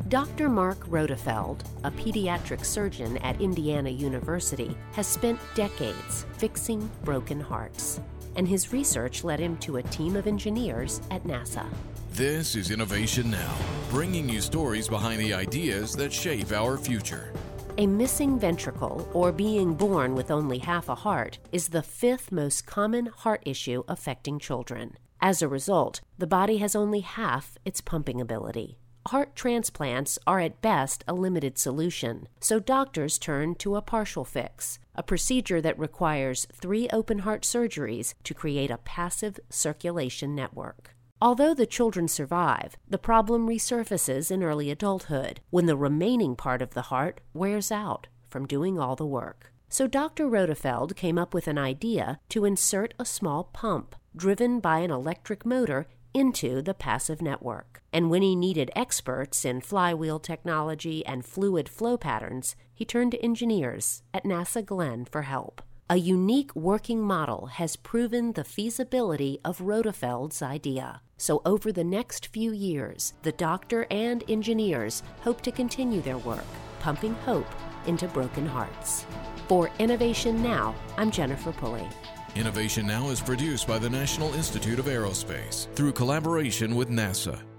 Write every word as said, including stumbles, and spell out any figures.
Doctor Mark Rodefeld, a pediatric surgeon at Indiana University, has spent decades fixing broken hearts, and his research led him to a team of engineers at NASA. This is Innovation Now, bringing you stories behind the ideas that shape our future. A missing ventricle, or being born with only half a heart, is the fifth most common heart issue affecting children. As a result, the body has only half its pumping ability. Heart transplants are at best a limited solution, so doctors turn to a partial fix, a procedure that requires three open heart surgeries to create a passive circulation network. Although the children survive, the problem resurfaces in early adulthood, when the remaining part of the heart wears out from doing all the work. So Doctor Rodefeld came up with an idea to insert a small pump, driven by an electric motor, into the passive network. And when he needed experts in flywheel technology and fluid flow patterns, he turned to engineers at NASA Glenn for help. A unique working model has proven the feasibility of Rodefeld's idea. So over the next few years, the doctor and engineers hope to continue their work, pumping hope into broken hearts. For Innovation Now, I'm Jennifer Pulley. Innovation Now is produced by the National Institute of Aerospace through collaboration with NASA.